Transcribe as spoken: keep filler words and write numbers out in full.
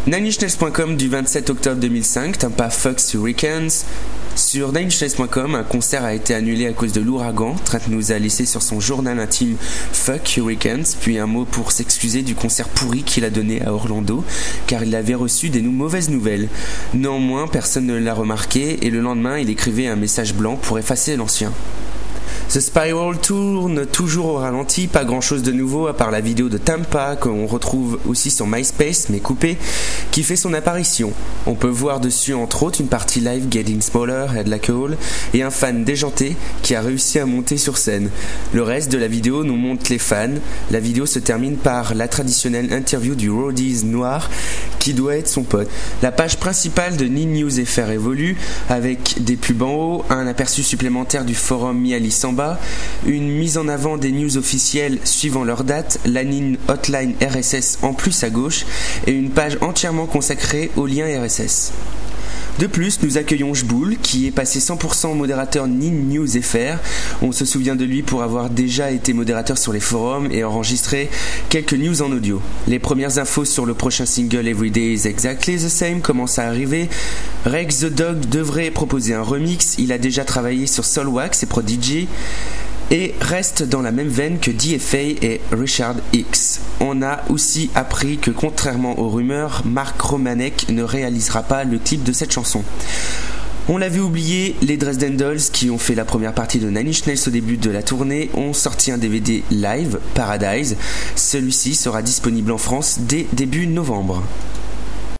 nine inch nails point com du vingt-sept octobre deux mille cinq, Tampa Fucks Hurricanes. Sur nine inch nails point com, un concert a été annulé à cause de l'ouragan. Trent nous a laissé sur son journal intime Fuck Hurricanes, puis un mot pour s'excuser du concert pourri qu'il a donné à Orlando, car il avait reçu des mauvaises nouvelles. Néanmoins, personne ne l'a remarqué, et le lendemain, il écrivait un message blanc pour effacer l'ancien. The Spiral tourne toujours au ralenti, pas grand chose de nouveau à part la vidéo de Tampa qu'on retrouve aussi sur MySpace mais coupée, qui fait son apparition. On peut voir dessus entre autres une partie live Getting Smaller, Head Like a Hole et un fan déjanté qui a réussi à monter sur scène. Le reste de la vidéo nous montre les fans. La vidéo se termine par la traditionnelle interview du roadies noir qui doit être son pote. La page principale de Nin News F R évolue avec des pubs en haut, un aperçu supplémentaire du forum Mialis en bas, une mise en avant des news officielles suivant leur date, la Nin Hotline R S S en plus à gauche et une page entièrement consacrée aux liens R S S. De plus, nous accueillons Jboul, qui est passé cent pour cent modérateur Nin News F R. On se souvient de lui pour avoir déjà été modérateur sur les forums et enregistré quelques news en audio. Les premières infos sur le prochain single Everyday is Exactly the Same commencent à arriver. Rex the Dog devrait proposer un remix. Il a déjà travaillé sur Soulwax et Prodigy, et reste dans la même veine que D F A et Richard X. On a aussi appris que contrairement aux rumeurs, Mark Romanek ne réalisera pas le clip de cette chanson. On l'avait oublié, les Dresden Dolls, qui ont fait la première partie de Nine Inch Nails au début de la tournée, ont sorti un D V D live, Paradise. Celui-ci sera disponible en France dès début novembre.